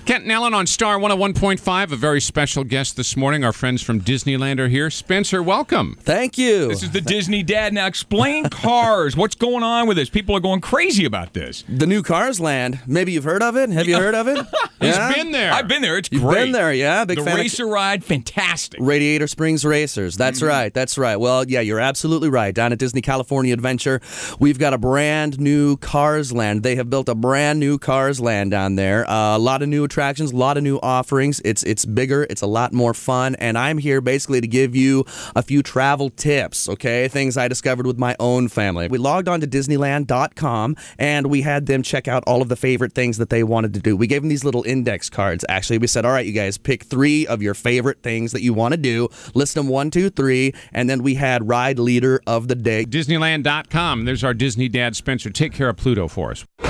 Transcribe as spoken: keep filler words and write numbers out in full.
Kent and Ellen on Star one oh one point five. A very special guest this morning. Our friends from Disneyland are here. Spencer, welcome. Thank you. This is the Disney Dad. Now explain Cars. What's going on with this? People are going crazy about this. The new Cars Land. Maybe you've heard of it. Have you heard of it? He's Yeah? been there. I've been there. It's You've great. been there, yeah? Big the fan of- racer ride, fantastic. Radiator Springs Racers. That's Mm-hmm. right. That's right. Well, yeah, you're absolutely right. Down at Disney California Adventure, we've got a brand new Cars Land. They have built a brand new Cars Land down there. Uh, a lot of new attractions, a lot of new offerings. It's it's bigger. It's a lot more fun. And I'm here basically to give you a few travel tips, okay? Things I discovered with my own family. We logged on to Disneyland dot com and we had them check out all of the favorite things that they wanted to do. We gave them these little index cards, actually. We said, all right, you guys, pick three of your favorite things that you want to do. List them one, two, three. And then we had Ride Leader of the Day. Disneyland dot com. There's our Disney Dad, Spencer. Take care of Pluto for us.